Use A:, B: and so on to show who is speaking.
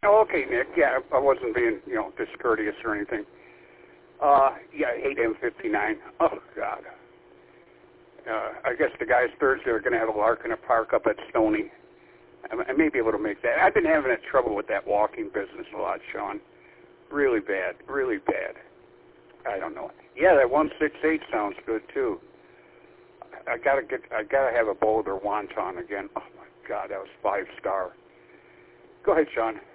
A: Oh, okay, Nick. Yeah, I wasn't being, discourteous or anything. Yeah, I hate M59. Oh, God. I guess the guys Thursday are going to have a lark in a park up at Stony. I may be able to make that. I've been having trouble with that walking business a lot, Sean. Really bad, really bad. I don't know. Yeah, that 168 sounds good too. I gotta have a boulder wonton again. Oh my God, that was 5-star. Go ahead, Sean.